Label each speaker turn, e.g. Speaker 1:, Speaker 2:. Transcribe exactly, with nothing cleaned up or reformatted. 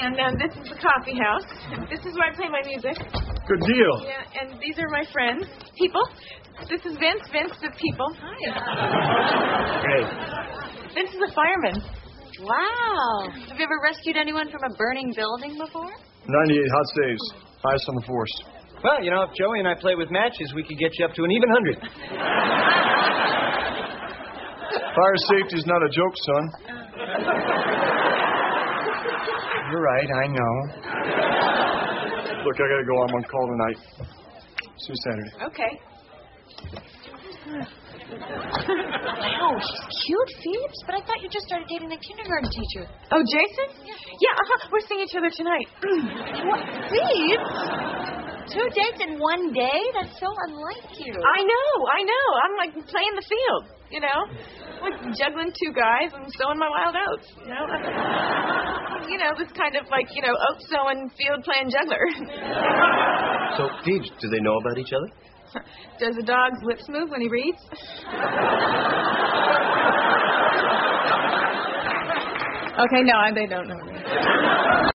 Speaker 1: And um, this is the coffee house. This is where I play my music.
Speaker 2: Good deal.
Speaker 1: Yeah, and these are my friends. People. This is Vince. Vince, the people. Hi.
Speaker 2: Hey.
Speaker 1: Vince is a fireman.
Speaker 3: Wow. Have you ever rescued anyone from a burning building before?
Speaker 2: ninety-eight hot saves. Highest on the force.
Speaker 4: Well, you know, if Joey and I play with matches, we could get you up to an even hundred.
Speaker 2: Fire safety's not a joke, son.
Speaker 4: You're right, I know.
Speaker 2: Look, I gotta go. I'm on call tonight. See you Saturday.
Speaker 1: Okay.
Speaker 3: Wow, she's cute, Phoebes. But I thought you just started dating the kindergarten teacher.
Speaker 1: Oh, Jason? Yeah, yeah uh-huh. We're seeing each other tonight.
Speaker 3: What? Phoebes? Two dates in one day? That's so unlike you.
Speaker 1: I know, I know. I'm like playing the field, you know? Like juggling two guys and sowing my wild oats, you know? You know, this kind of like, you know, oat sowing, field playing juggler.
Speaker 5: So, Phoebes, do they know about each other?
Speaker 1: Does a dog's lips move when he reads? Okay, no, they don't know.